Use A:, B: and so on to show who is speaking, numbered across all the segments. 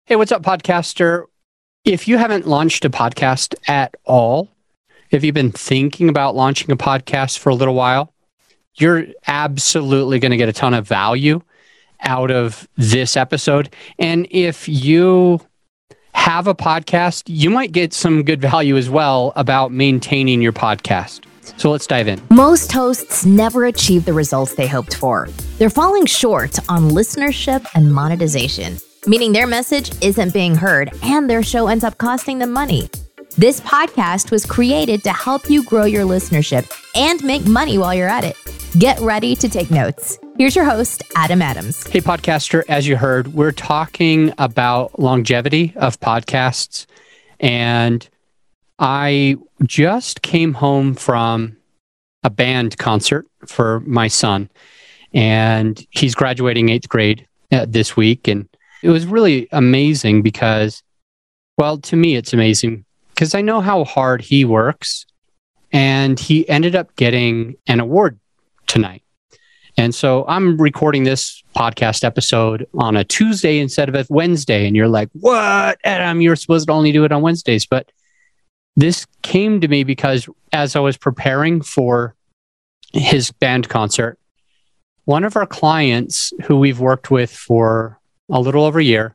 A: Hey, what's up, podcaster? If you haven't launched a podcast at all, if you've been thinking about launching a podcast for a little while, you're absolutely going to get a ton of value out of this episode. And if you have a podcast, you might get some good value as well about maintaining your podcast. So let's dive in.
B: Most hosts never achieve the results they hoped for. They're falling short on listenership and monetization, meaning their message isn't being heard and their show ends up costing them money. This podcast was created to help you grow your listenership and make money while you're at it. Get ready to take notes. Here's your host, Adam Adams.
A: Hey, podcaster, as you heard, we're talking about longevity of podcasts. And I just came home from a band concert for my son, and he's graduating 8th grade this week. And it was really amazing because, well, to me, it's amazing because I know how hard he works, and he ended up getting an award tonight. And so I'm recording this podcast episode on a Tuesday instead of a Wednesday. And you're like, what, Adam, you're supposed to only do it on Wednesdays. But this came to me because as I was preparing for his band concert, one of our clients who we've worked with for a little over a year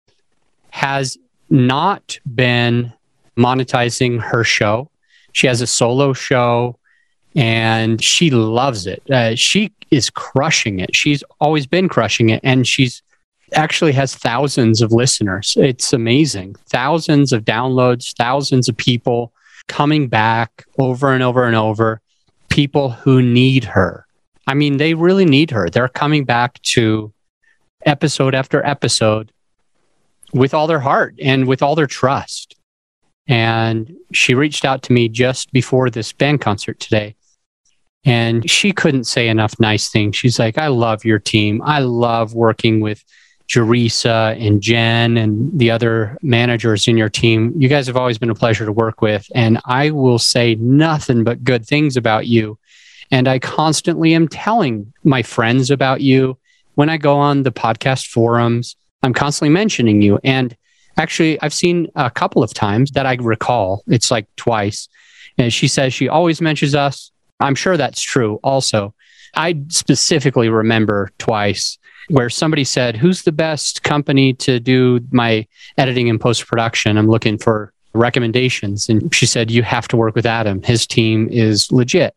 A: has not been monetizing her show. She has a solo show and she loves it. She is crushing it. She's always been crushing it. And she's actually has thousands of listeners. It's amazing. Thousands of downloads, thousands of people coming back over and over and over. People who need her. I mean, they really need her. They're coming back to episode after episode with all their heart and with all their trust. And she reached out to me just before this band concert today. And she couldn't say enough nice things. She's like, I love your team. I love working with Jerisa and Jen and the other managers in your team. You guys have always been a pleasure to work with. And I will say nothing but good things about you. And I constantly am telling my friends about you. When I go on the podcast forums, I'm constantly mentioning you. And actually, I've seen a couple of times that I recall. It's like twice. And she says she always mentions us. I'm sure that's true also. I specifically remember twice where somebody said, who's the best company to do my editing and post-production? I'm looking for recommendations. And she said, you have to work with Adam. His team is legit.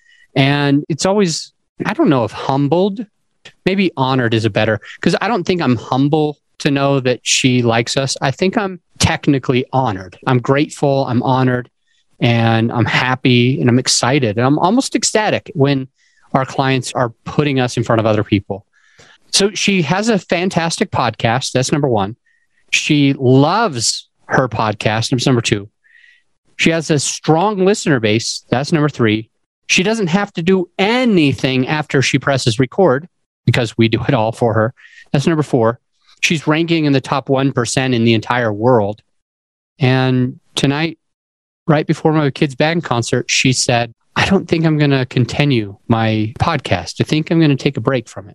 A: And it's always, I don't know if humbled, maybe honored is a better, because I don't think I'm humble to know that she likes us. I think I'm technically honored. I'm grateful. I'm honored. And I'm happy and I'm excited. And I'm almost ecstatic when our clients are putting us in front of other people. So she has a fantastic podcast. That's number one. She loves her podcast. That's number two. She has a strong listener base. That's number three. She doesn't have to do anything after she presses record because we do it all for her. That's number four. She's ranking in the top 1% in the entire world. And tonight, right before my kid's band concert, she said, I don't think I'm going to continue my podcast. I think I'm going to take a break from it.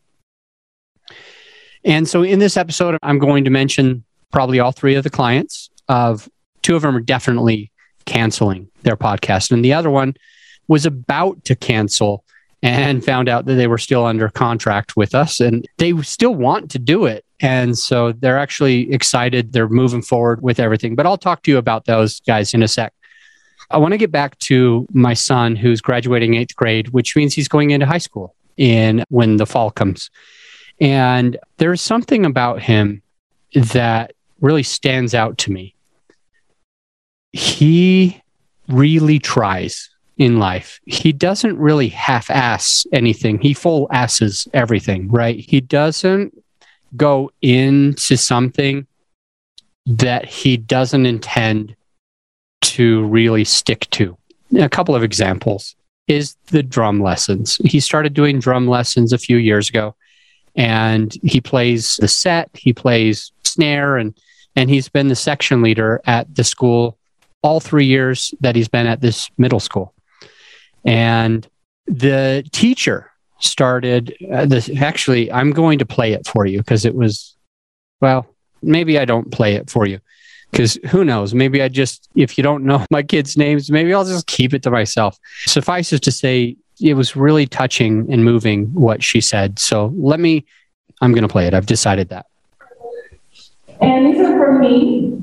A: And so in this episode, I'm going to mention probably all three of the clients. Two of them are definitely canceling their podcast. And the other one was about to cancel and found out that they were still under contract with us and they still want to do it. And so they're actually excited. They're moving forward with everything. But I'll talk to you about those guys in a sec. I want to get back to my son who's graduating 8th grade, which means he's going into high school when the fall comes. And there's something about him that really stands out to me. He really tries in life. He doesn't really half-ass anything. He full-asses everything, right? He doesn't go into something that he doesn't intend to really stick to. A couple of examples is the drum lessons. He started doing drum lessons a few years ago, and he plays the set, he plays snare, and he's been the section leader at the school all 3 years that he's been at this middle school. And the teacher started this. Actually, I'm going to play it for you because it was, well, maybe I don't play it for you. Because who knows? Maybe if you don't know my kids' names, maybe I'll just keep it to myself. Suffice it to say, it was really touching and moving what she said. So I'm going to play it. I've decided that.
C: And these are for me.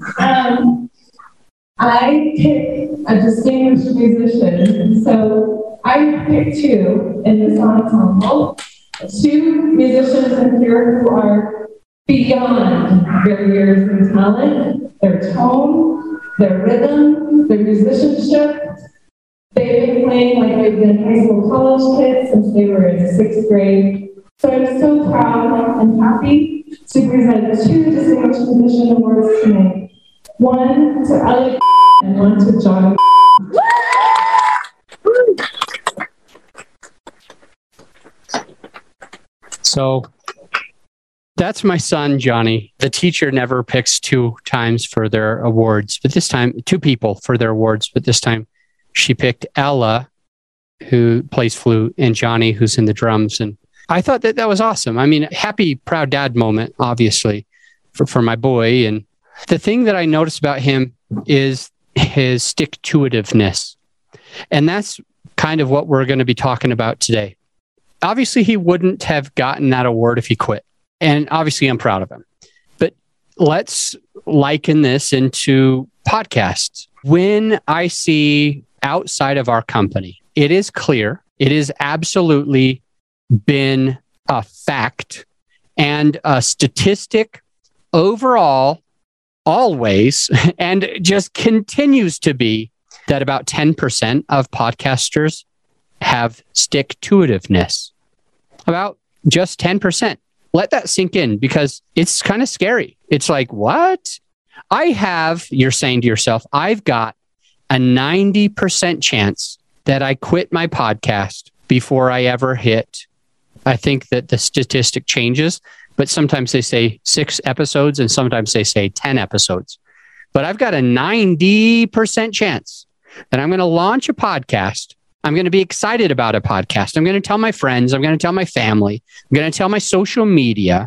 C: I picked a distinguished musician. So I picked two in this ensemble. Two musicians in here who are beyond their years in talent, their tone, their rhythm, their musicianship. They've been playing like they've been high school, college kids since they were in 6th grade. So I'm so proud and happy to present two Distinguished Musician Awards tonight. One to Elliot and one to John.
A: So that's my son, Johnny. The teacher never picks 2 times for their awards, but this time, 2 people for their awards, but this time she picked Ella, who plays flute, and Johnny, who's in the drums. And I thought that was awesome. I mean, happy, proud dad moment, obviously, for my boy. And the thing that I noticed about him is his stick-to-itiveness. And that's kind of what we're going to be talking about today. Obviously, he wouldn't have gotten that award if he quit. And obviously, I'm proud of him. But let's liken this into podcasts. When I see outside of our company, it is clear, it is absolutely been a fact and a statistic overall, always, and just continues to be that about 10% of podcasters have stick-to-itiveness. About just 10%. Let that sink in because it's kind of scary. It's like, what? You're saying to yourself, I've got a 90% chance that I quit my podcast before I ever hit. I think that the statistic changes, but sometimes they say 6 episodes and sometimes they say 10 episodes. But I've got a 90% chance that I'm going to launch a podcast. I'm going to be excited about a podcast. I'm going to tell my friends. I'm going to tell my family. I'm going to tell my social media.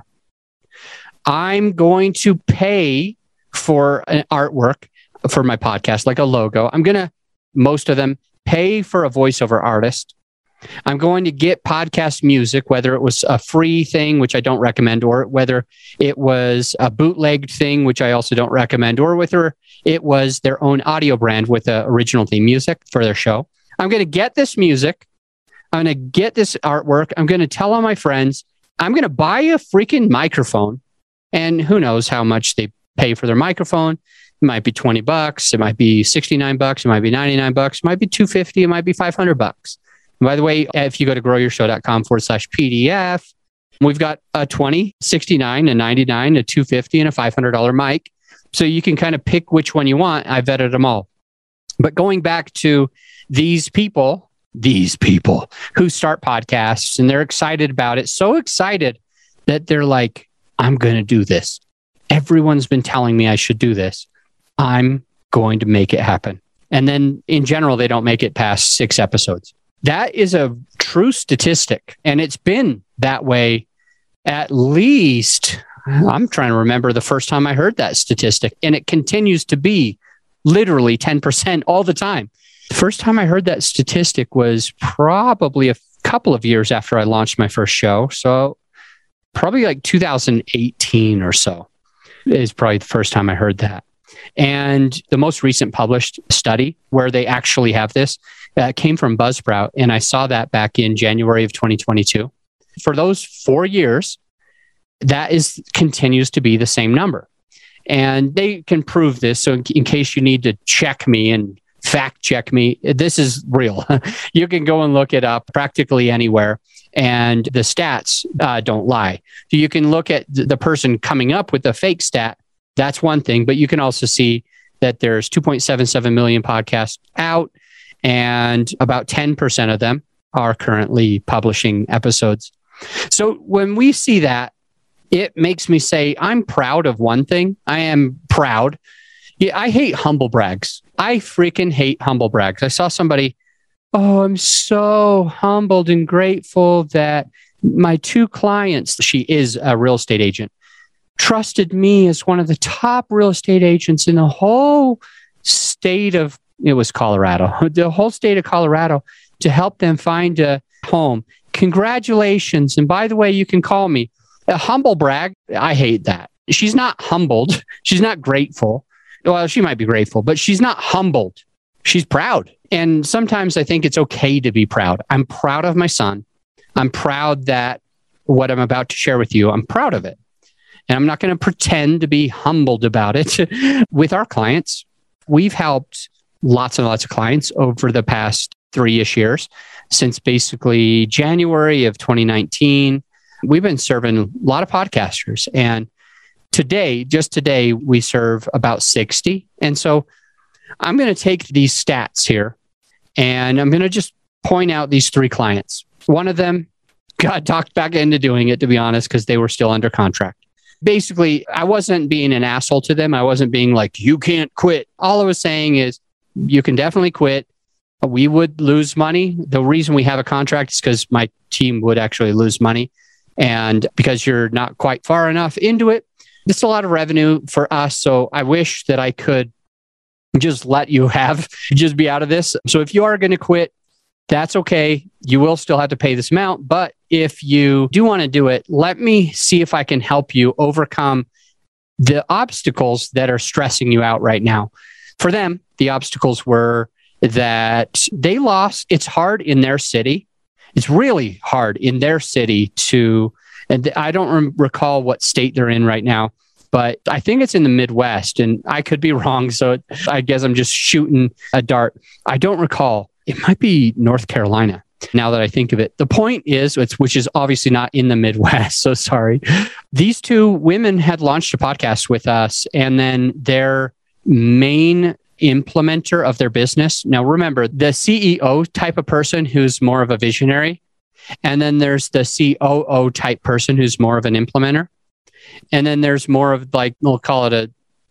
A: I'm going to pay for an artwork for my podcast, like a logo. I'm going to, most of them, pay for a voiceover artist. I'm going to get podcast music, whether it was a free thing, which I don't recommend, or whether it was a bootlegged thing, which I also don't recommend, or whether it was their own audio brand with the original theme music for their show. I'm going to get this music. I'm going to get this artwork. I'm going to tell all my friends. I'm going to buy a freaking microphone. And who knows how much they pay for their microphone. It might be $20. It might be $69. It might be $99. It might be $250. It might be $500. And by the way, if you go to growyourshow.com/PDF, we've got a $20, $69, a $99, a $250, and a $500 mic. So you can kind of pick which one you want. I vetted them all. But going back to these people who start podcasts and they're excited about it, so excited that they're like, I'm going to do this. Everyone's been telling me I should do this. I'm going to make it happen. And then in general, they don't make it past 6 episodes. That is a true statistic. And it's been that way at least, I'm trying to remember the first time I heard that statistic. And it continues to be literally 10% all the time. The first time I heard that statistic was probably a couple of years after I launched my first show. So probably like 2018 or so is probably the first time I heard that. And the most recent published study where they actually have this came from Buzzsprout. And I saw that back in January of 2022. For those 4 years, that continues to be the same number. And they can prove this. So in case you need to check me and fact check me, this is real. You can go and look it up practically anywhere. And the stats don't lie. So you can look at the person coming up with the fake stat. That's one thing. But you can also see that there's 2.77 million podcasts out, and about 10% of them are currently publishing episodes. So when we see that, it makes me say, I'm proud of one thing. I am proud. Yeah, I hate humble brags. I freaking hate humble brags. I saw somebody, I'm so humbled and grateful that my 2 clients, she is a real estate agent, trusted me as one of the top real estate agents in the whole state of, it was Colorado, the whole state of Colorado, to help them find a home. Congratulations. And by the way, you can call me a humble brag. I hate that. She's not humbled. She's not grateful. Well, she might be grateful, but she's not humbled. She's proud. And sometimes I think it's okay to be proud. I'm proud of my son. I'm proud that what I'm about to share with you, I'm proud of it. And I'm not going to pretend to be humbled about it. With our clients, we've helped lots and lots of clients over the past 3-ish years. Since basically January of 2019, we've been serving a lot of podcasters. And just today, we serve about 60. And so I'm going to take these stats here and I'm going to just point out these 3 clients. One of them got talked back into doing it, to be honest, because they were still under contract. Basically, I wasn't being an asshole to them. I wasn't being like, you can't quit. All I was saying is, you can definitely quit. We would lose money. The reason we have a contract is because my team would actually lose money. And because you're not quite far enough into it, it's a lot of revenue for us. So I wish that I could just let you just be out of this. So if you are going to quit, that's okay. You will still have to pay this amount. But if you do want to do it, let me see if I can help you overcome the obstacles that are stressing you out right now. For them, the obstacles were that they lost. It's hard in their city. It's really hard in their city and I don't recall what state they're in right now, but I think it's in the Midwest, and I could be wrong. So I guess I'm just shooting a dart. I don't recall. It might be North Carolina, now that I think of it. The point is, which is obviously not in the Midwest, so sorry. These 2 women had launched a podcast with us, and then their main implementer of their business. Now, remember, the CEO type of person who's more of a visionary, and then there's the COO type person who's more of an implementer. And then there's more of, like, we'll call it a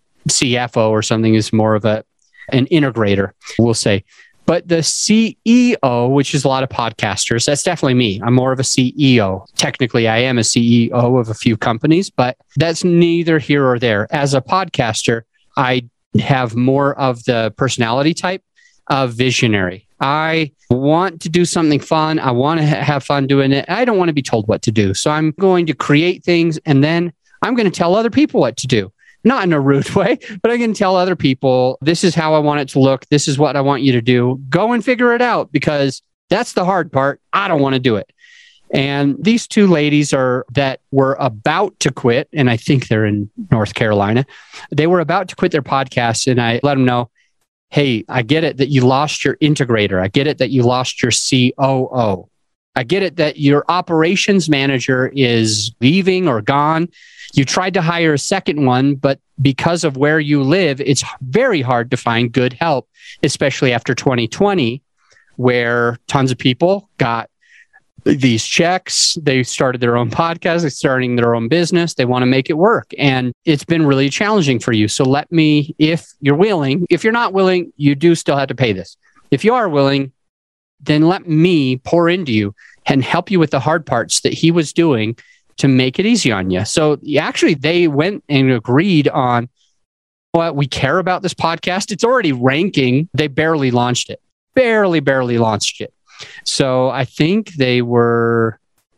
A: CFO or something, is more of an integrator, we'll say. But the CEO, which is a lot of podcasters, that's definitely me. I'm more of a CEO. Technically, I am a CEO of a few companies, but that's neither here or there. As a podcaster, I have more of the personality type of visionary. I want to do something fun. I want to have fun doing it. I don't want to be told what to do. So I'm going to create things, and then I'm going to tell other people what to do. Not in a rude way, but I can tell other people, this is how I want it to look. This is what I want you to do. Go and figure it out, because that's the hard part. I don't want to do it. And these 2 ladies that were about to quit, and I think they're in North Carolina. They were about to quit their podcast, and I let them know, hey, I get it that you lost your integrator. I get it that you lost your COO. I get it that your operations manager is leaving or gone. You tried to hire a second one, but because of where you live, it's very hard to find good help, especially after 2020, where tons of people got these checks. They started their own podcast, they're starting their own business. They want to make it work. And it's been really challenging for you. So let me, if you're willing, if you're not willing, you do still have to pay this. If you are willing, then let me pour into you and help you with the hard parts that he was doing to make it easy on you. So actually, they went and agreed on, well, we care about this podcast. It's already ranking. They barely launched it. Barely launched it. So I think they were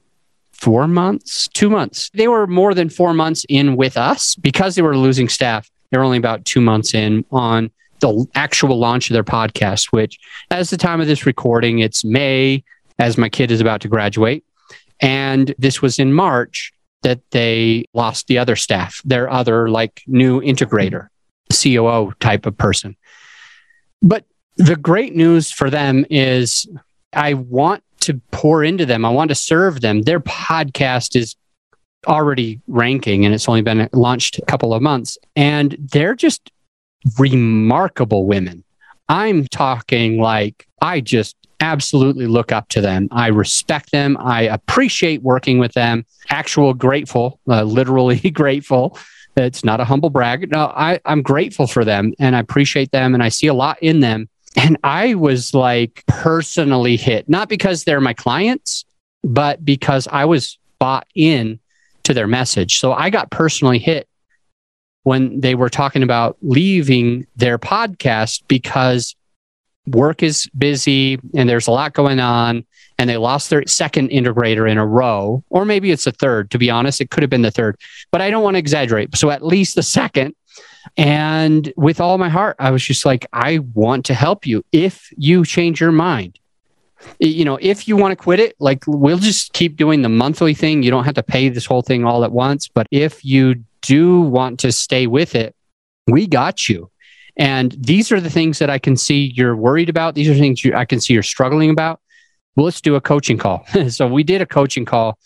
A: 2 months. They were more than 4 months in with us because they were losing staff. They were only about 2 months in on the actual launch of their podcast, which as the time of this recording, it's May, as my kid is about to graduate. And this was in March that they lost the other staff, their other new integrator, COO type of person. But the great news for them is I want to pour into them. I want to serve them. Their podcast is already ranking, and it's only been launched a couple of months. And they're just remarkable women. I'm talking I just absolutely look up to them. I respect them. I appreciate working with them. Grateful, literally grateful. It's not a humble brag. No, I'm grateful for them, and I appreciate them, and I see a lot in them. And I was personally hit, not because they're my clients, but because I was bought in to their message. So I got personally hit when they were talking about leaving their podcast because work is busy and there's a lot going on, and they lost their second integrator in a row, or maybe it's a third. To be honest, it could have been the third, but I don't want to exaggerate. So at least the second. And with all my heart, I was just like, I want to help you. If you change your mind, if you want to quit it, like, we'll just keep doing the monthly thing. You don't have to pay this whole thing all at once. But if you do want to stay with it, we got you. And these are the things that I can see you're worried about. These are things I can see you're struggling about. Well, let's do a coaching call. So we did a coaching call.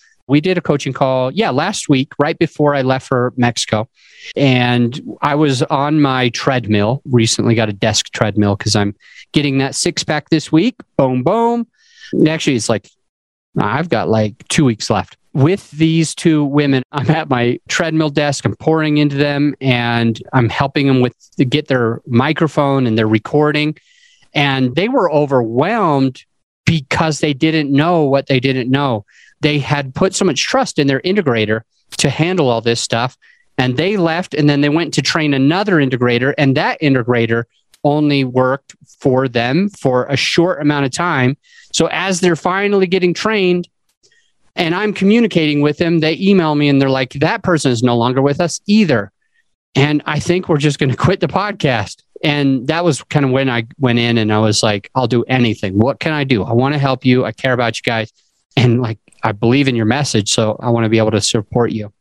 A: Last week, right before I left for Mexico. And I was on my treadmill, recently got a desk treadmill because I'm getting that 6-pack this week. Boom, boom. Actually, it's like, I've got like 2 weeks left. With these two women, I'm at my treadmill desk. I'm pouring into them and I'm helping them to get their microphone and their recording. And they were overwhelmed because they didn't know what they didn't know. They had put so much trust in their integrator to handle all this stuff. And they left, and then they went to train another integrator, and that integrator only worked for them for a short amount of time. So as they're finally getting trained and I'm communicating with them, they email me and they're like, that person is no longer with us either. And I think we're just going to quit the podcast. And that was kind of when I went in and I was like, I'll do anything. What can I do? I want to help you. I care about you guys. And like, I believe in your message. So I want to be able to support you.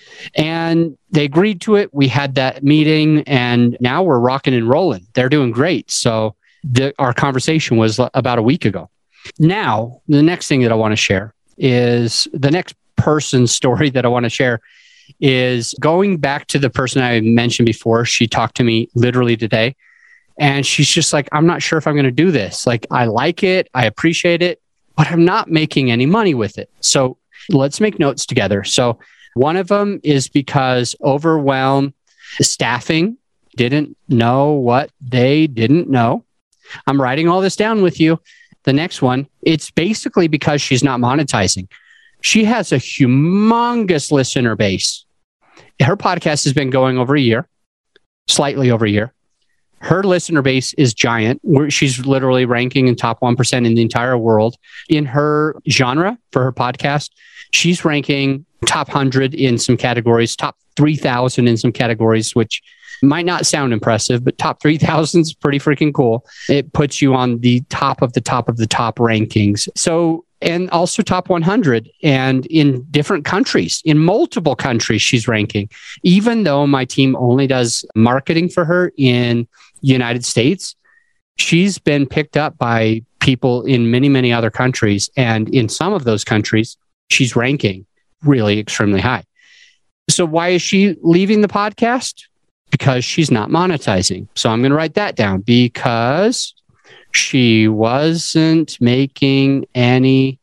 A: And they agreed to it. We had that meeting and now we're rocking and rolling. They're doing great. So our conversation was about a week ago. Now, the next thing that I want to share is the next person's story that I want to share is going back to the person I mentioned before. She talked to me literally today and she's just like, I'm not sure if I'm going to do this. Like, I like it. I appreciate it, but I'm not making any money with it. So let's make notes together. So one of them is because overwhelmed staffing didn't know what they didn't know. I'm writing all this down with you. The next one, it's basically because she's not monetizing. She has a humongous listener base. Her podcast has been going over a year, slightly over a year. Her listener base is giant. She's literally ranking in top 1% in the entire world. In her genre for her podcast, she's ranking top 100 in some categories, top 3,000 in some categories, which might not sound impressive, but top 3,000 is pretty freaking cool. It puts you on the top of the top of the top rankings. So, and also top 100 and in different countries, in multiple countries, she's ranking. Even though my team only does marketing for her in United States, she's been picked up by people in many, many other countries. And in some of those countries, she's ranking really extremely high. So why is she leaving the podcast? Because she's not monetizing. So I'm going to write that down because she wasn't making any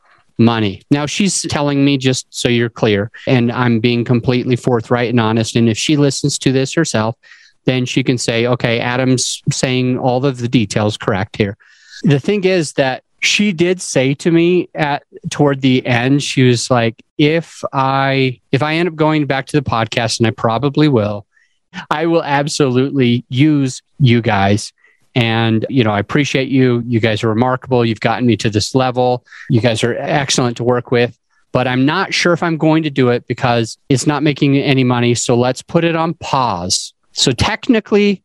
A: money. Now she's telling me, just so you're clear, and I'm being completely forthright and honest. And if she listens to this herself, then she can say, okay, Adam's saying all of the details correct here. The thing is that she did say to me toward the end, she was like, if I end up going back to the podcast, and I probably will, I will absolutely use you guys. And, I appreciate you. You guys are remarkable. You've gotten me to this level. You guys are excellent to work with, but I'm not sure if I'm going to do it because it's not making any money. So let's put it on pause. So technically,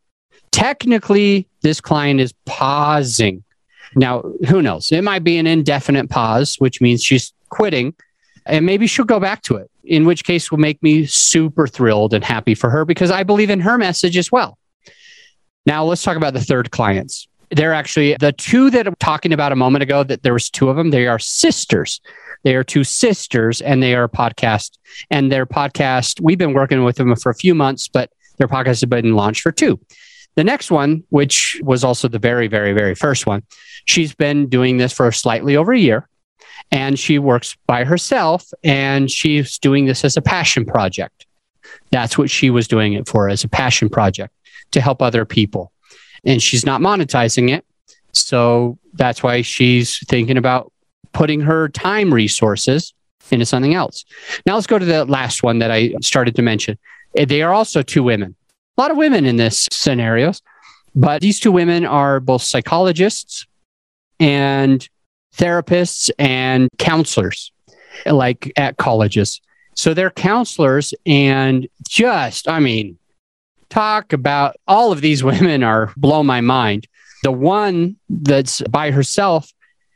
A: this client is pausing. Now, who knows? It might be an indefinite pause, which means she's quitting, and maybe she'll go back to it, in which case will make me super thrilled and happy for her because I believe in her message as well. Now, let's talk about the third clients. They're actually the two that I'm talking about a moment ago, that there was two of them. They are sisters. They are two sisters, and they are a podcast. And their podcast, we've been working with them for a few months, but their podcast has been launched for 2. The next one, which was also the very, very, very first one, she's been doing this for slightly over a year, and she works by herself, and she's doing this as a passion project. That's what she was doing it for, as a passion project to help other people. And she's not monetizing it. So that's why she's thinking about putting her time resources into something else. Now let's go to the last one that I started to mention. They are also two women. A lot of women in this scenarios, but these two women are both psychologists and therapists and counselors, like at colleges. So they're counselors, and talk about all of these women blow my mind. The one that's by herself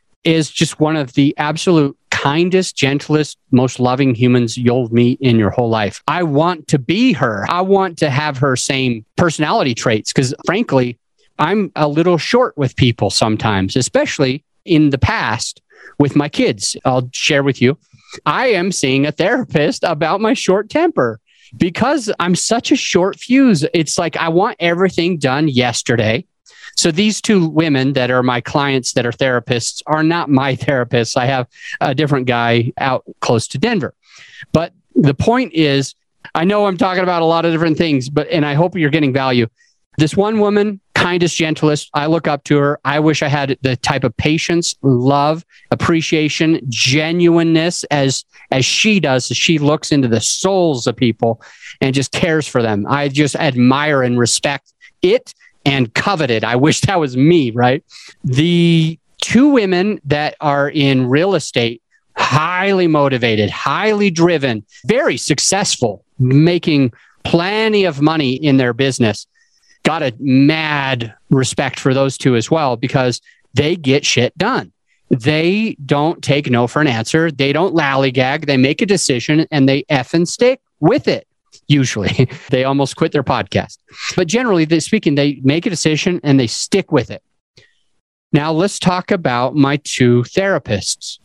A: is just one of the absolute kindest, gentlest, most loving humans you'll meet in your whole life. I want to be her. I want to have her same personality traits because, frankly, I'm a little short with people sometimes, especially in the past with my kids. I'll share with you. I am seeing a therapist about my short temper because I'm such a short fuse. It's like I want everything done yesterday. So these two women that are my clients that are therapists are not my therapists. I have a different guy out close to Denver. But the point is, I know I'm talking about a lot of different things, and I hope you're getting value. This one woman, kindest, gentlest, I look up to her. I wish I had the type of patience, love, appreciation, genuineness as she does. As she looks into the souls of people and just cares for them. I just admire and respect it. And coveted. I wish that was me, right? The two women that are in real estate, highly motivated, highly driven, very successful, making plenty of money in their business. Got a mad respect for those two as well because they get shit done. They don't take no for an answer. They don't lollygag. They make a decision and they effing stick with it. Usually, they almost quit their podcast. But generally speaking, they make a decision and they stick with it. Now, let's talk about my two therapists.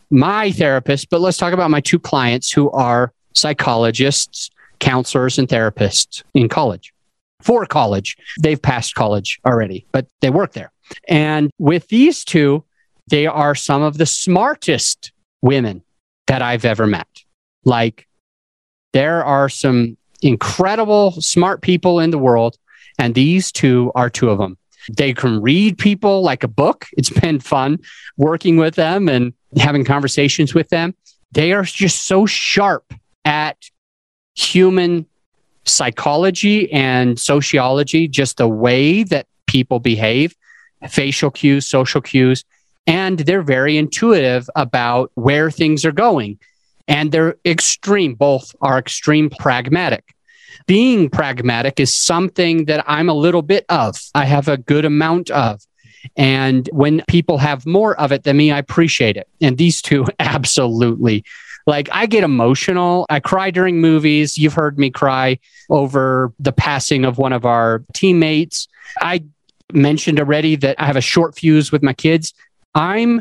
A: But let's talk about my two clients who are psychologists, counselors, and therapists in college. For college. They've passed college already, but they work there. And with these two, they are some of the smartest women that I've ever met. Like, there are some incredible, smart people in the world, and these two are two of them. They can read people like a book. It's been fun working with them and having conversations with them. They are just so sharp at human psychology and sociology, just the way that people behave, facial cues, social cues, and they're very intuitive about where things are going. And they're both are extreme pragmatic. Being pragmatic is something that I'm a little bit of. I have a good amount of. And when people have more of it than me, I appreciate it. And these two, absolutely. Like, I get emotional. I cry during movies. You've heard me cry over the passing of one of our teammates. I mentioned already that I have a short fuse with my kids. I'm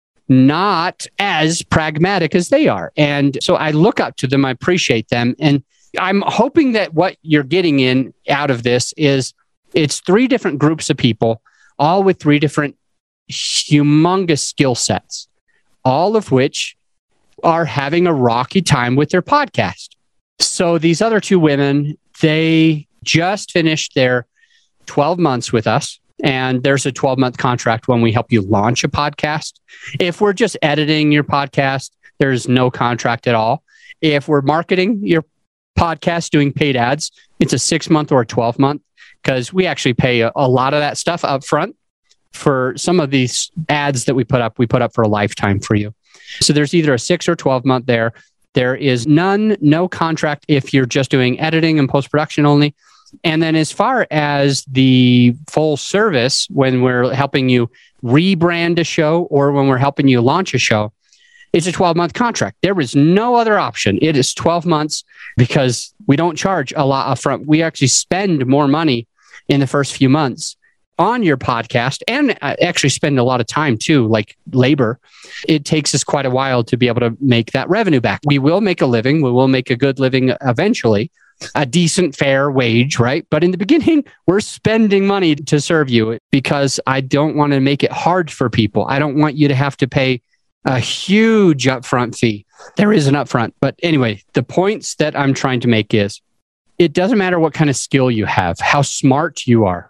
A: not as pragmatic as they are. And so I look up to them. I appreciate them. And I'm hoping that what you're getting out of this is it's three different groups of people, all with three different humongous skill sets, all of which are having a rocky time with their podcast. So these other two women, they just finished their 12 months with us. And there's a 12-month contract when we help you launch a podcast. If we're just editing your podcast, there's no contract at all. If we're marketing your podcast, doing paid ads, it's a 6-month or a 12-month because we actually pay a lot of that stuff up front. For some of these ads that we put up for a lifetime for you. So there's either a 6 or 12-month there. There is no contract if you're just doing editing and post-production only. And then as far as the full service, when we're helping you rebrand a show or when we're helping you launch a show, it's a 12-month contract. There is no other option. It is 12 months because we don't charge a lot upfront. We actually spend more money in the first few months on your podcast and actually spend a lot of time too, like labor. It takes us quite a while to be able to make that revenue back. We will make a living. We will make a good living eventually. A decent, fair wage, right? But in the beginning, we're spending money to serve you because I don't want to make it hard for people. I don't want you to have to pay a huge upfront fee. There is an upfront. But anyway, the points that I'm trying to make is it doesn't matter what kind of skill you have, how smart you are,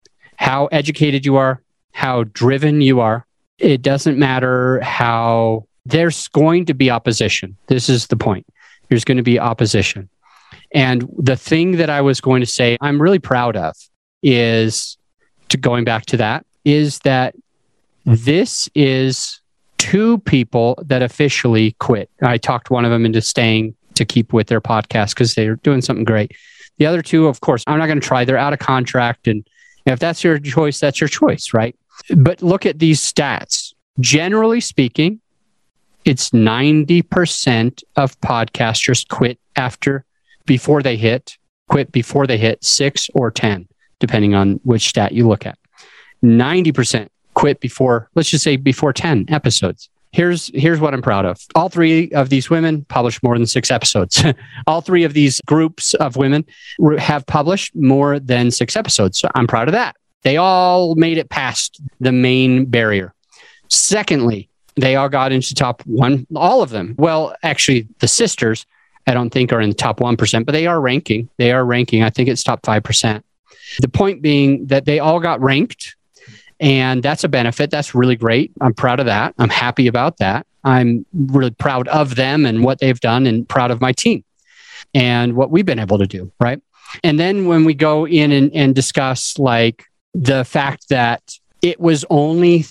A: how educated you are, how driven you are. It doesn't matter how there's going to be opposition. This is the point. There's going to be opposition. And the thing that I was going to say I'm really proud of is, going back to that, is that this is two people that officially quit. I talked one of them into staying to keep with their podcast because they're doing something great. The other two, of course, I'm not going to try. They're out of contract. And if that's your choice, that's your choice, right? But look at these stats. Generally speaking, it's 90% of podcasters quit before they hit 6 or 10, depending on which stat you look at. 90% quit before, let's just say before 10 episodes. Here's what I'm proud of. All three of these women published more than 6 episodes. All three of these groups of women have published more than 6 episodes. So I'm proud of that. They all made it past the main barrier. Secondly, they all got into top 1, all of them. Well, actually, the sisters, I don't think are in the top 1%, but they are ranking. I think it's top 5%. The point being that they all got ranked, and that's a benefit. That's really great. I'm proud of that. I'm happy about that. I'm really proud of them and what they've done, and proud of my team and what we've been able to do, right? And then when we go in and discuss like the fact that it was only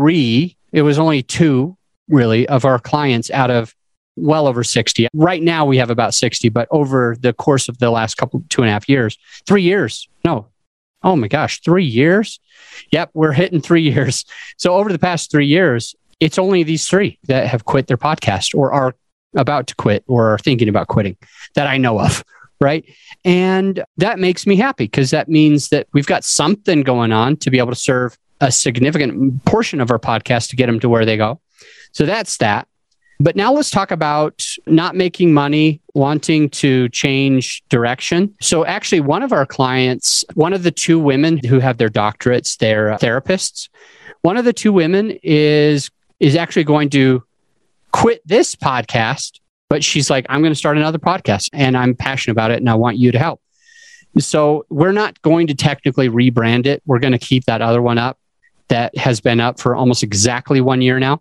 A: 2 really of our clients out of well over 60. Right now we have about 60, but over the course of the last 2.5 years, 3 years, no. Oh my gosh, 3 years? Yep, we're hitting 3 years. So over the past 3 years, it's only these 3 that have quit their podcast or are about to quit or are thinking about quitting that I know of, right? And that makes me happy because that means that we've got something going on to be able to serve a significant portion of our podcast to get them to where they go. So that's that. But now let's talk about not making money, wanting to change direction. So actually, one of our clients, one of the 2 women who have their doctorates, they're therapists. One of the 2 women is actually going to quit this podcast, but she's like, I'm going to start another podcast and I'm passionate about it and I want you to help. So we're not going to technically rebrand it. We're going to keep that other one up that has been up for almost exactly 1 year now.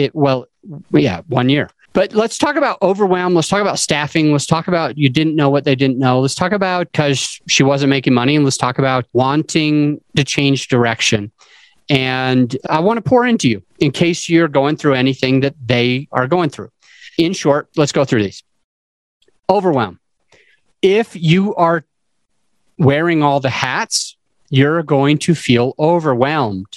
A: 1 year. But let's talk about overwhelm. Let's talk about staffing. Let's talk about you didn't know what they didn't know. Let's talk about because she wasn't making money. And let's talk about wanting to change direction. And I want to pour into you in case you're going through anything that they are going through. In short, let's go through these. Overwhelm. If you are wearing all the hats, you're going to feel overwhelmed.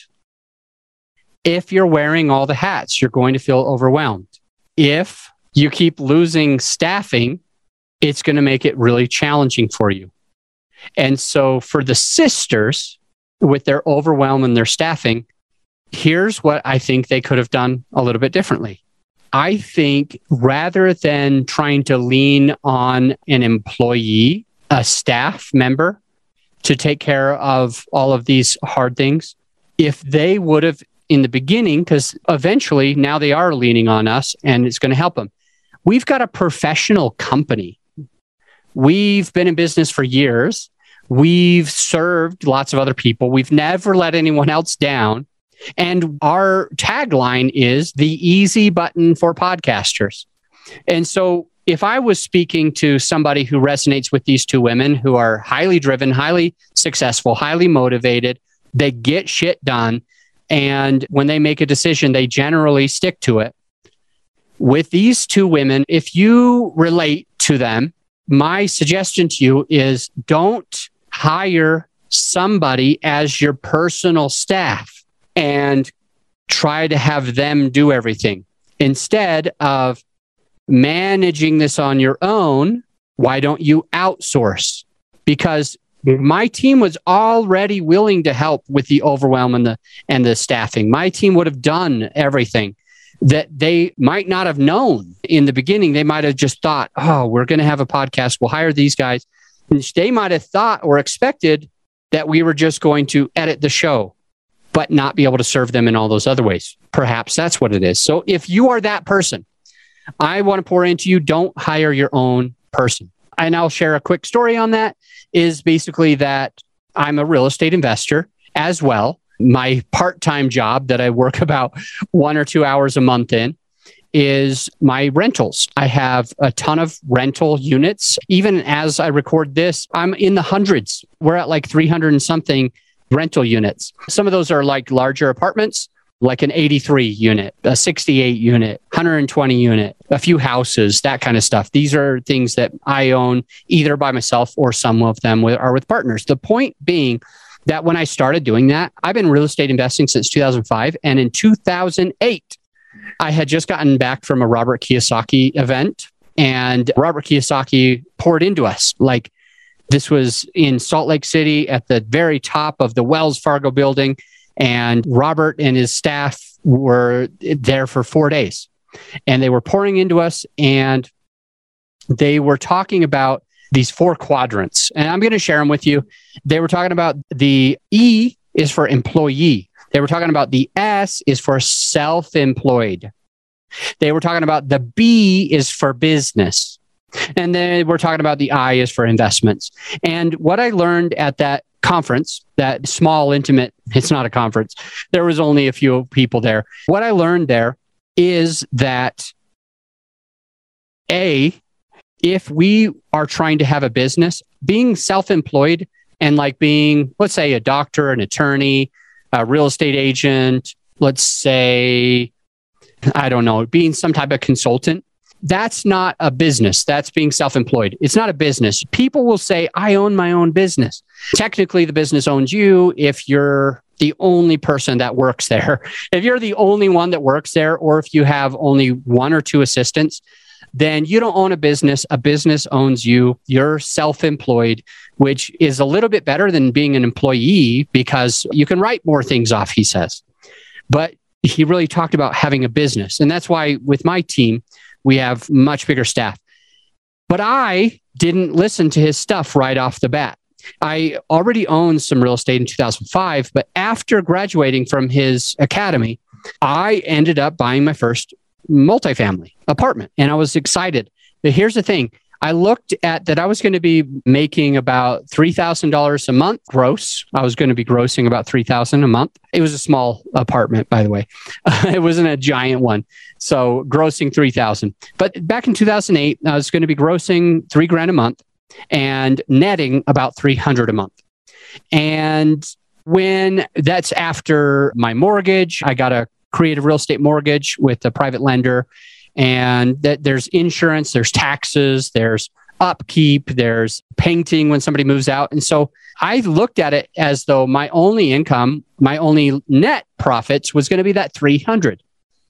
A: If you're wearing all the hats, you're going to feel overwhelmed. If you keep losing staffing, it's going to make it really challenging for you. And so for the sisters, with their overwhelm and their staffing, here's what I think they could have done a little bit differently. I think rather than trying to lean on an employee, a staff member, to take care of all of these hard things, if they would have in the beginning, because eventually now they are leaning on us and it's going to help them. We've got a professional company. We've been in business for years. We've served lots of other people. We've never let anyone else down. And our tagline is the easy button for podcasters. And so if I was speaking to somebody who resonates with these 2 women who are highly driven, highly successful, highly motivated, they get shit done. And when they make a decision, they generally stick to it. With these 2 women, if you relate to them, my suggestion to you is don't hire somebody as your personal staff and try to have them do everything. Instead of managing this on your own, why don't you outsource? Because my team was already willing to help with the overwhelm and the staffing. My team would have done everything that they might not have known in the beginning. They might have just thought, oh, we're going to have a podcast. We'll hire these guys. And they might have thought or expected that we were just going to edit the show, but not be able to serve them in all those other ways. Perhaps that's what it is. So if you are that person, I want to pour into you, don't hire your own person. And I'll share a quick story on that. Is basically that I'm a real estate investor as well. My part-time job that I work about 1 or 2 hours a month in is my rentals. I have a ton of rental units. Even as I record this, I'm in the hundreds. We're at like 300 and something rental units. Some of those are like larger apartments, like an 83 unit, a 68 unit, 120 unit, a few houses, that kind of stuff. These are things that I own either by myself or some of them are with partners. The point being that when I started doing that, I've been real estate investing since 2005. And in 2008, I had just gotten back from a Robert Kiyosaki event, and Robert Kiyosaki poured into us. Like, this was in Salt Lake City at the very top of the Wells Fargo building. And Robert and his staff were there for 4 days, and they were pouring into us, and they were talking about these 4 quadrants. And I'm going to share them with you. They were talking about the E is for employee. They were talking about the S is for self-employed. They were talking about the B is for business. And then we're talking about the I is for investments. And what I learned at that conference, that small, intimate, it's not a conference, there was only a few people there. What I learned there is that if we are trying to have a business, being self-employed and like being, let's say, a doctor, an attorney, a real estate agent, let's say, I don't know, being some type of consultant, that's not a business. That's being self-employed. It's not a business. People will say, I own my own business. Technically, the business owns you if you're the only person that works there. If you're the only one that works there, or if you have only 1 or 2 assistants, then you don't own a business. A business owns you. You're self-employed, which is a little bit better than being an employee because you can write more things off, he says. But he really talked about having a business. And that's why with my team, we have much bigger staff. But I didn't listen to his stuff right off the bat. I already owned some real estate in 2005, but after graduating from his academy, I ended up buying my first multifamily apartment, and I was excited. But here's the thing. I looked at that I was going to be making about $3,000 a month gross. I was going to be grossing about $3,000 a month. It was a small apartment, by the way. It wasn't a giant one. So grossing $3,000. But back in 2008, I was going to be grossing $3,000 a month and netting about $300 a month. And when that's after my mortgage, I got a creative real estate mortgage with a private lender. And that there's insurance, there's taxes, there's upkeep, there's painting when somebody moves out. And so I looked at it as though my only income, my only net profits was going to be that $300.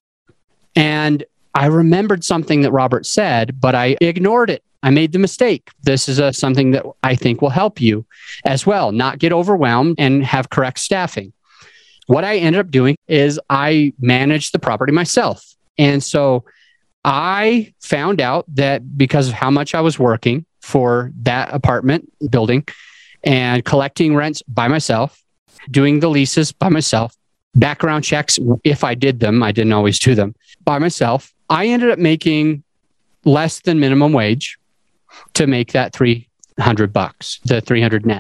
A: And I remembered something that Robert said, but I ignored it. I made the mistake. This is something that I think will help you as well, not get overwhelmed and have correct staffing. What I ended up doing is I managed the property myself. And so I found out that because of how much I was working for that apartment building and collecting rents by myself, doing the leases by myself, background checks, if I did them, I didn't always do them, by myself, I ended up making less than minimum wage to make that $300, the 300 net.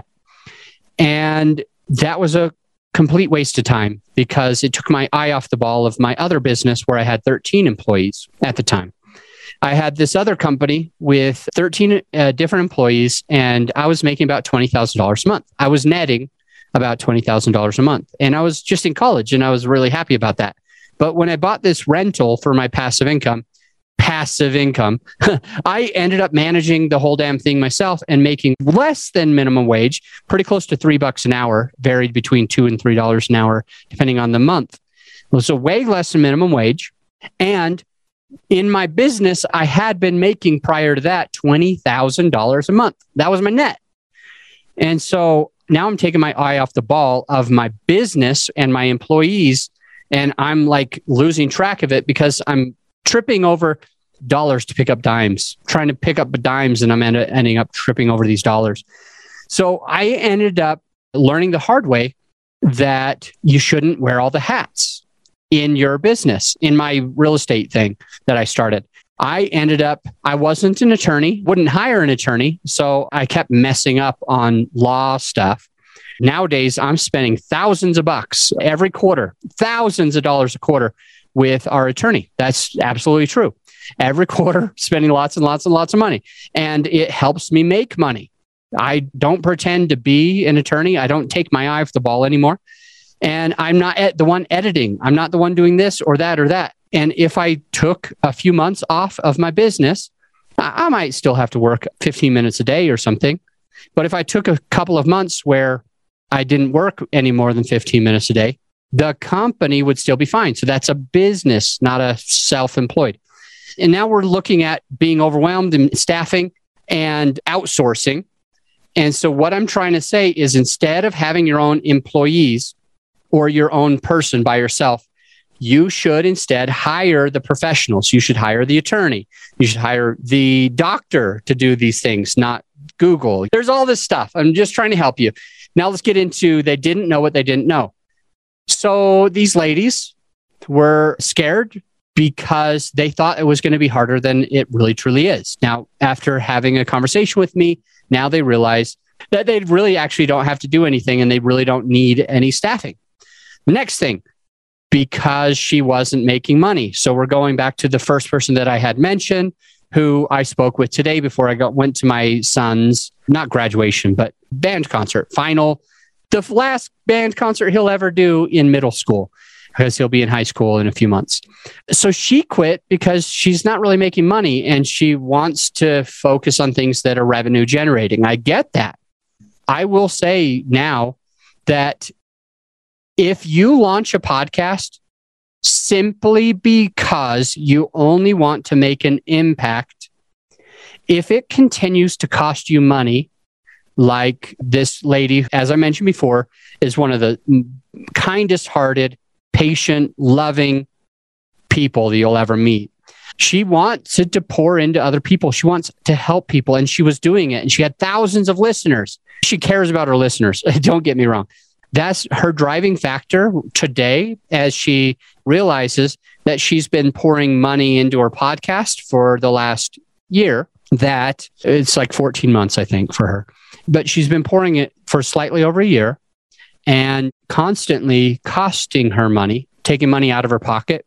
A: And that was a complete waste of time because it took my eye off the ball of my other business where I had 13 employees at the time. I had this other company with 13 different employees, and I was making about $20,000 a month. I was netting about $20,000 a month, and I was just in college, and I was really happy about that. But when I bought this rental for my passive income, I ended up managing the whole damn thing myself and making less than minimum wage, pretty close to $3 an hour, varied between $2 and $3 an hour, depending on the month. It was way less than minimum wage. And in my business, I had been making prior to that $20,000 a month. That was my net. And so now I'm taking my eye off the ball of my business and my employees, and I'm like losing track of it because I'm tripping over dollars to pick up dimes, trying to pick up dimes, and I'm ending up tripping over these dollars. So I ended up learning the hard way that you shouldn't wear all the hats in your business. In my real estate thing that I started, I wasn't an attorney, wouldn't hire an attorney. So I kept messing up on law stuff. Nowadays, I'm spending thousands of bucks every quarter, thousands of dollars a quarter with our attorney. That's absolutely true. Every quarter, spending lots and lots and lots of money. And it helps me make money. I don't pretend to be an attorney. I don't take my eye off the ball anymore. And I'm not the one editing. I'm not the one doing this or that or that. And if I took a few months off of my business, I might still have to work 15 minutes a day or something. But if I took a couple of months where I didn't work any more than 15 minutes a day, the company would still be fine. So that's a business, not a self-employed. And now we're looking at being overwhelmed in staffing and outsourcing. And so what I'm trying to say is instead of having your own employees or your own person by yourself, you should instead hire the professionals. You should hire the attorney. You should hire the doctor to do these things, not Google. There's all this stuff. I'm just trying to help you. Now let's get into they didn't know what they didn't know. So these ladies were scared because they thought it was going to be harder than it really truly is. Now, after having a conversation with me, now they realize that they really actually don't have to do anything and they really don't need any staffing. Next thing, because she wasn't making money. So we're going back to the first person that I had mentioned, who I spoke with today before I went to my son's, not graduation, but band concert, the last band concert he'll ever do in middle school, because he'll be in high school in a few months. So she quit because she's not really making money and she wants to focus on things that are revenue generating. I get that. I will say now that if you launch a podcast simply because you only want to make an impact, if it continues to cost you money, like this lady, as I mentioned before, is one of the kindest hearted, patient, loving people that you'll ever meet. She wants to pour into other people. She wants to help people, and she was doing it, and she had thousands of listeners. She cares about her listeners. Don't get me wrong. That's her driving factor today, as she realizes that she's been pouring money into her podcast for the last year. That it's like 14 months, I think, for her. But she's been pouring it for slightly over a year and constantly costing her money, taking money out of her pocket.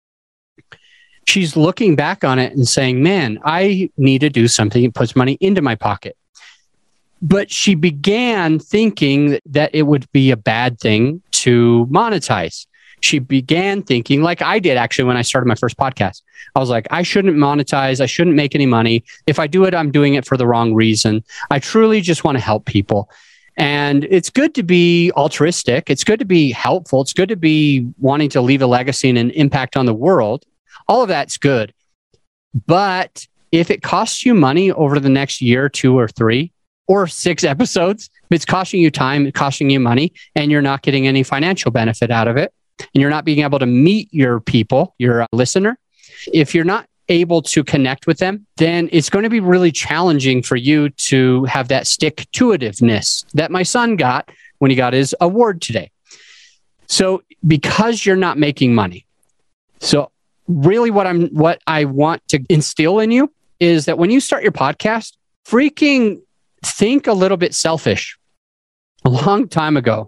A: She's looking back on it and saying, man, I need to do something that puts money into my pocket. But she began thinking that it would be a bad thing to monetize. She began thinking, like I did actually when I started my first podcast. I was like, I shouldn't monetize. I shouldn't make any money. If I do it, I'm doing it for the wrong reason. I truly just want to help people. And it's good to be altruistic. It's good to be helpful. It's good to be wanting to leave a legacy and an impact on the world. All of that's good. But if it costs you money over the next year, 2 or 3, or 6 episodes, if it's costing you time, costing you money, and you're not getting any financial benefit out of it, and you're not being able to meet your people, your listener, if you're not able to connect with them, then it's going to be really challenging for you to have that stick-to-itiveness that my son got when he got his award today. So because you're not making money. So really what I want to instill in you is that when you start your podcast, freaking think a little bit selfish. A long time ago,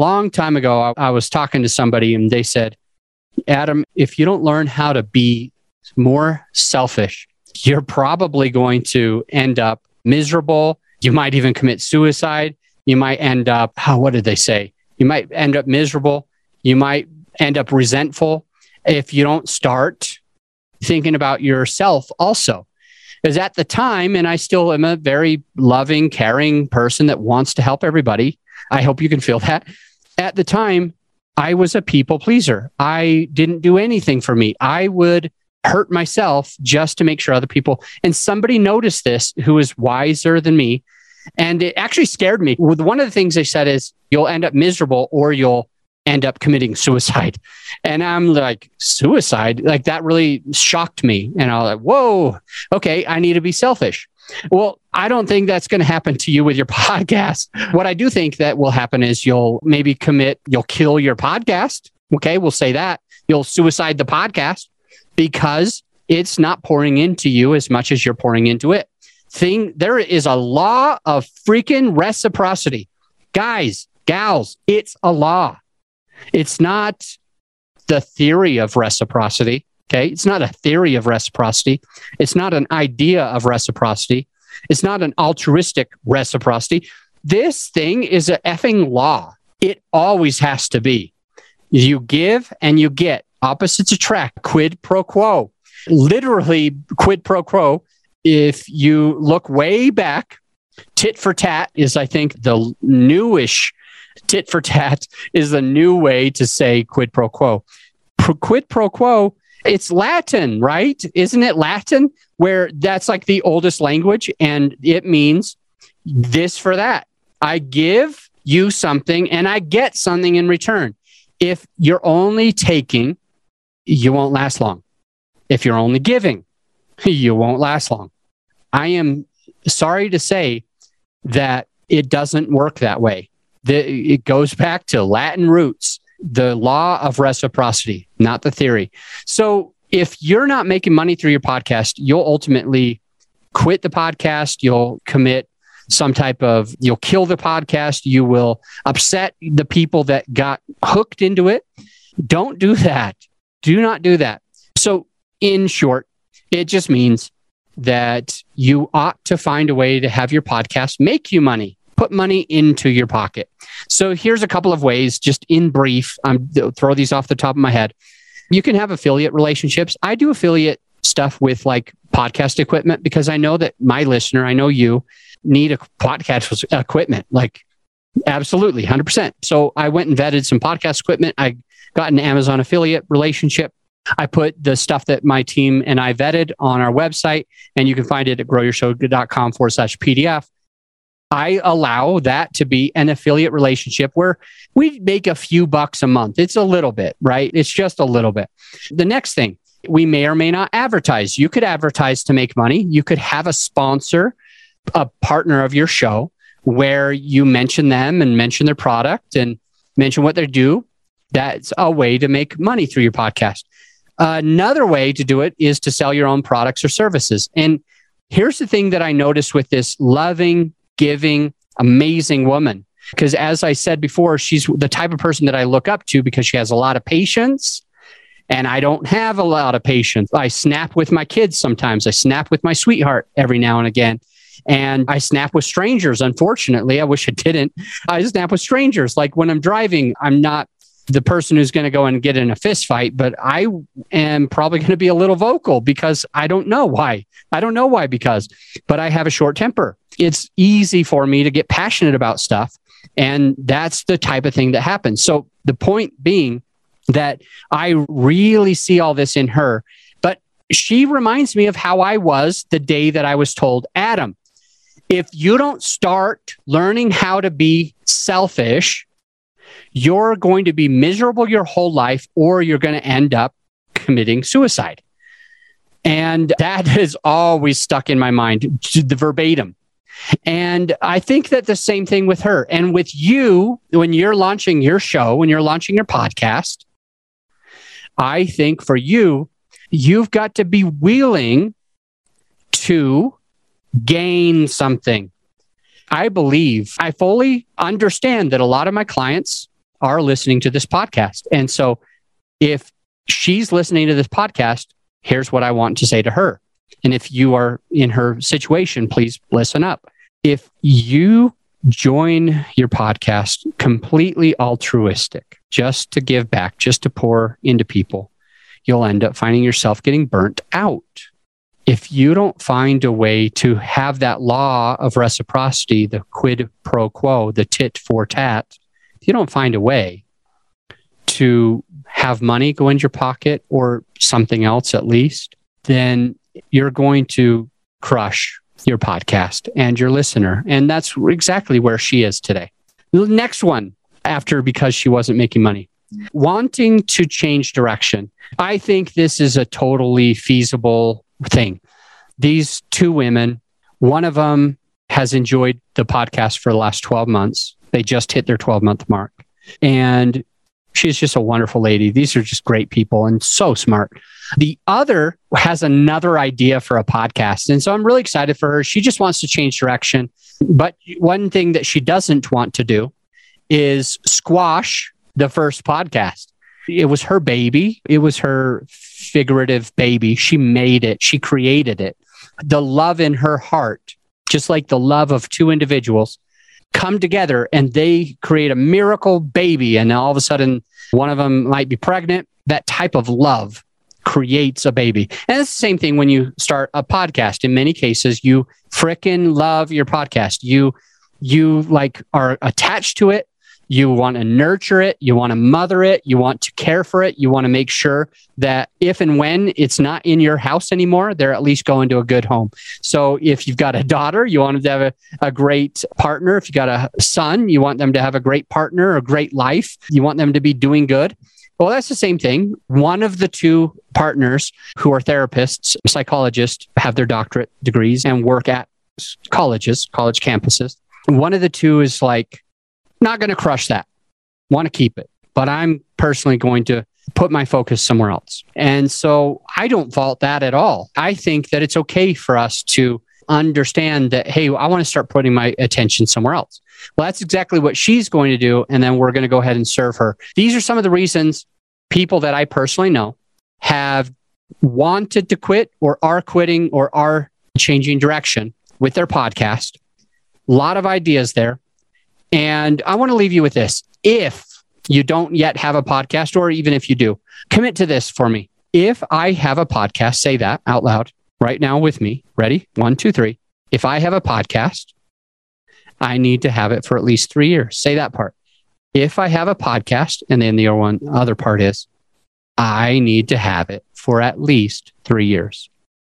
A: I was talking to somebody and they said, Adam, if you don't learn how to be more selfish, you're probably going to end up miserable. You might even commit suicide. You might end up, what did they say? You might end up miserable. You might end up resentful if you don't start thinking about yourself also. Because at the time, and I still am a very loving, caring person that wants to help everybody. I hope you can feel that. At the time, I was a people pleaser. I didn't do anything for me. I would hurt myself just to make sure other people, and somebody noticed this who is wiser than me. And it actually scared me. One of the things they said is you'll end up miserable or you'll end up committing suicide. And I'm like, suicide? Like that really shocked me. And I was like, whoa, okay, I need to be selfish. Well, I don't think that's going to happen to you with your podcast. What I do think that will happen is you'll maybe you'll kill your podcast. Okay, we'll say that. You'll suicide the podcast because it's not pouring into you as much as you're pouring into it. There is a law of freaking reciprocity. Guys, gals, it's a law. It's not the theory of reciprocity. Okay. It's not a theory of reciprocity. It's not an idea of reciprocity. It's not an altruistic reciprocity. This thing is an effing law. It always has to be. You give and you get. Opposites attract. Quid pro quo. Literally, quid pro quo. If you look way back, tit for tat is, I think, the newish. Tit for tat is the new way to say quid pro quo. Quid pro quo, it's Latin, right? Isn't it Latin? Where that's like the oldest language, and it means this for that. I give you something and I get something in return. If you're only taking, you won't last long. If you're only giving, you won't last long. I am sorry to say that it doesn't work that way. It goes back to Latin roots, the law of reciprocity, not the theory. So if you're not making money through your podcast, you'll ultimately quit the podcast. You'll commit you'll kill the podcast. You will upset the people that got hooked into it. Don't do that. Do not do that. So in short, it just means that you ought to find a way to have your podcast make you money, put money into your pocket. So here's a couple of ways, just in brief. I'll throw these off the top of my head. You can have affiliate relationships. I do affiliate stuff with like podcast equipment because I know that my listener, I know you, need a podcast equipment, like absolutely 100%. So I went and vetted some podcast equipment. I got an Amazon affiliate relationship. I put the stuff that my team and I vetted on our website, and you can find it at growyourshow.com/PDF. I allow that to be an affiliate relationship where we make a few bucks a month. It's a little bit, right? It's just a little bit. The next thing, we may or may not advertise. You could advertise to make money. You could have a sponsor, a partner of your show, where you mention them and mention their product and mention what they do. That's a way to make money through your podcast. Another way to do it is to sell your own products or services. And here's the thing that I noticed with this loving, giving, amazing woman. Because as I said before, she's the type of person that I look up to because she has a lot of patience. And I don't have a lot of patience. I snap with my kids sometimes. I snap with my sweetheart every now and again. And I snap with strangers. Unfortunately, I wish I didn't. I snap with strangers. Like when I'm driving, I'm not the person who's going to go and get in a fist fight, but I am probably going to be a little vocal because I don't know why. But I have a short temper. It's easy for me to get passionate about stuff. And that's the type of thing that happens. So the point being that I really see all this in her, but she reminds me of how I was the day that I was told, Adam, if you don't start learning how to be selfish, you're going to be miserable your whole life, or you're going to end up committing suicide. And that has always stuck in my mind, the verbatim. And I think that the same thing with her. And with you, when you're launching your show, when you're launching your podcast, I think for you, you've got to be willing to gain something. I fully understand that a lot of my clients are listening to this podcast. And so if she's listening to this podcast, here's what I want to say to her. And if you are in her situation, please listen up. If you join your podcast completely altruistic, just to give back, just to pour into people, you'll end up finding yourself getting burnt out. If you don't find a way to have that law of reciprocity, the quid pro quo, the tit for tat, if you don't find a way to have money go into your pocket or something else at least, then you're going to crush your podcast and your listener. And that's exactly where she is today. The next one, because she wasn't making money, wanting to change direction. I think this is a totally feasible thing. These two women, one of them has enjoyed the podcast for the last 12 months. They just hit their 12-month mark. And she's just a wonderful lady. These are just great people and so smart. The other has another idea for a podcast. And so I'm really excited for her. She just wants to change direction. But one thing that she doesn't want to do is squash the first podcast. it was her baby. It was her figurative baby. She made it. She created it. The love in her heart, just like the love of two individuals, come together and they create a miracle baby. And all of a sudden, one of them might be pregnant. That type of love creates a baby. And it's the same thing when you start a podcast. In many cases, you frickin' love your podcast. You like are attached to it. You want to nurture it. You want to mother it. You want to care for it. You want to make sure that if and when it's not in your house anymore, they're at least going to a good home. So if you've got a daughter, you want them to have a great partner. If you got a son, you want them to have a great partner, a great life. You want them to be doing good. Well, that's the same thing. One of the two partners who are therapists, psychologists, have their doctorate degrees and work at colleges, college campuses. One of the two is like, not going to crush that, want to keep it, but I'm personally going to put my focus somewhere else. And so I don't fault that at all. I think that it's okay for us to understand that, hey, I want to start putting my attention somewhere else. Well, that's exactly what she's going to do. And then we're going to go ahead and serve her. These are some of the reasons people that I personally know have wanted to quit or are quitting or are changing direction with their podcast. A lot of ideas there. And I want to leave you with this. If you don't yet have a podcast, or even if you do, commit to this for me. If I have a podcast, say that out loud right now with me. Ready? 1, 2, 3. If I have a podcast, I need to have it for at least 3 years. Say that part. If I have a podcast, and then the other part is, I need to have it for at least 3 years.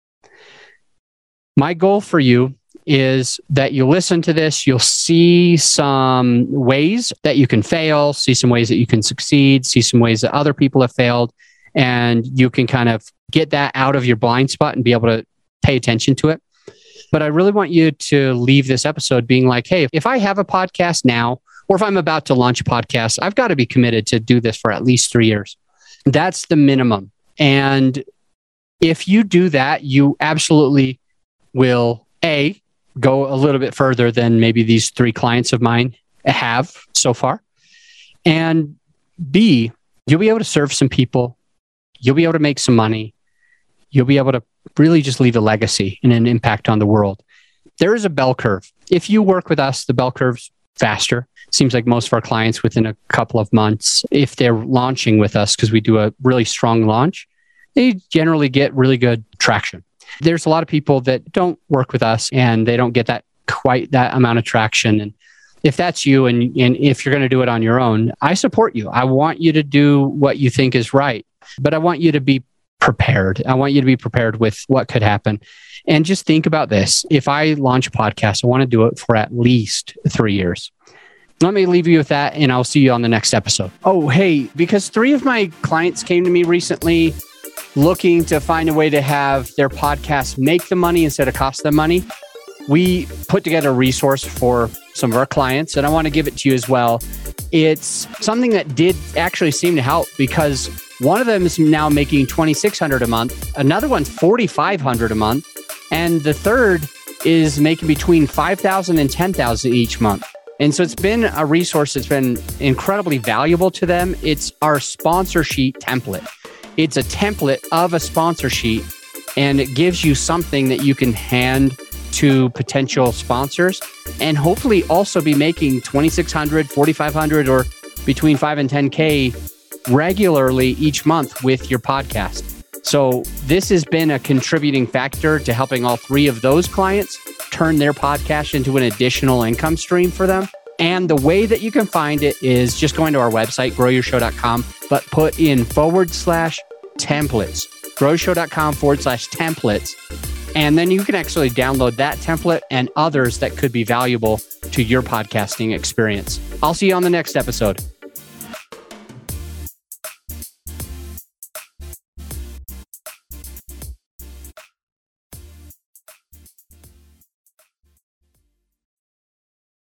A: My goal for you is that you listen to this, you'll see some ways that you can fail, see some ways that you can succeed, see some ways that other people have failed, and you can kind of get that out of your blind spot and be able to pay attention to it. But I really want you to leave this episode being like, hey, if I have a podcast now, or if I'm about to launch a podcast, I've got to be committed to do this for at least 3 years. That's the minimum. And if you do that, you absolutely will, A, go a little bit further than maybe these 3 clients of mine have so far. And B, you'll be able to serve some people. You'll be able to make some money. You'll be able to really just leave a legacy and an impact on the world. There is a bell curve. If you work with us, the bell curve's faster. Seems like most of our clients within a couple of months, if they're launching with us, because we do a really strong launch, they generally get really good traction. There's a lot of people that don't work with us and they don't get quite that amount of traction. And if that's you and if you're going to do it on your own, I support you. I want you to do what you think is right, but I want you to be prepared. I want you to be prepared with what could happen. And just think about this. If I launch a podcast, I want to do it for at least 3 years. Let me leave you with that and I'll see you on the next episode. Oh, hey, because 3 of my clients came to me recently looking to find a way to have their podcast make them money instead of cost them money. We put together a resource for some of our clients, and I want to give it to you as well. It's something that did actually seem to help because one of them is now making $2,600 a month. Another one's $4,500 a month. And the third is making between $5,000 and $10,000 each month. And so it's been a resource that's been incredibly valuable to them. It's our sponsor sheet template. It's a template of a sponsor sheet, and it gives you something that you can hand to potential sponsors and hopefully also be making $2,600, $4,500, or between $5,000 and $10,000 regularly each month with your podcast. So this has been a contributing factor to helping all 3 of those clients turn their podcast into an additional income stream for them. And the way that you can find it is just going to our website, growyourshow.com, but put in /templates, growyourshow.com/templates. And then you can actually download that template and others that could be valuable to your podcasting experience. I'll see you on the next episode.